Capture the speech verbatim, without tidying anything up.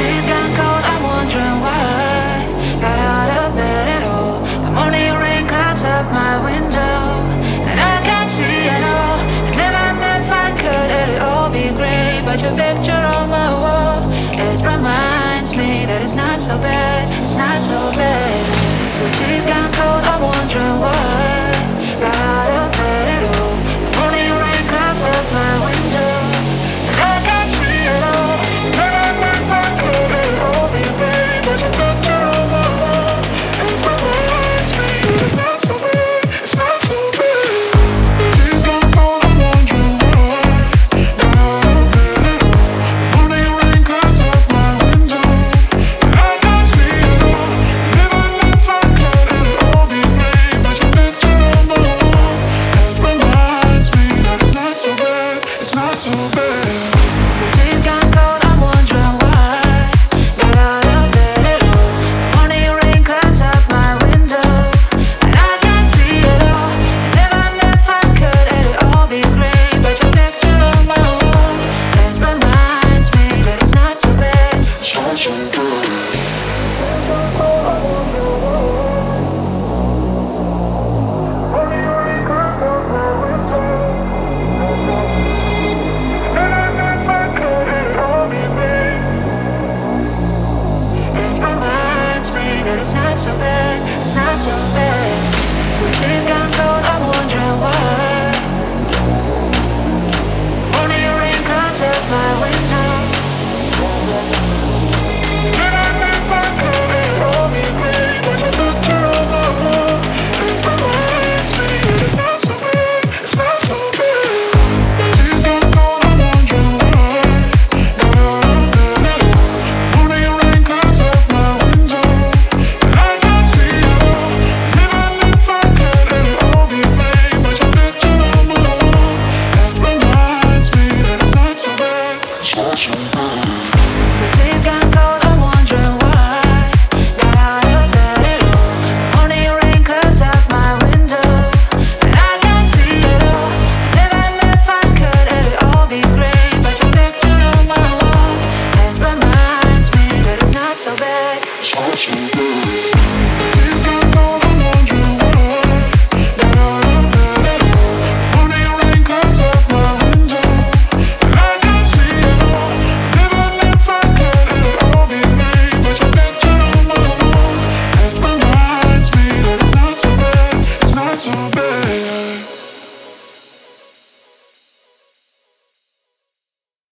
She's gone cold, I'm wondering why. Got out of bed at all. The morning rain clouds up my window, and I can't see at all. And even if I could, it'd all be great. But your picture on my wall, it reminds me that it's not so bad, it's not so bad. When she's gone cold, I'm wondering why. Got out of bed at all. The morning rain clouds up my window, and I can't see at all. Even if I could, it'd all be great. But your picture on my wall, it reminds me that it's not so bad, it's not so bad. She's gone cold, I'm wondering why. Got out of bed at all. The morning rain clouds up my window, and I can't see at all. Even if I could, it'd all be great. But your picture on my wall, it reminds me that it's not so bad, it's not so bad.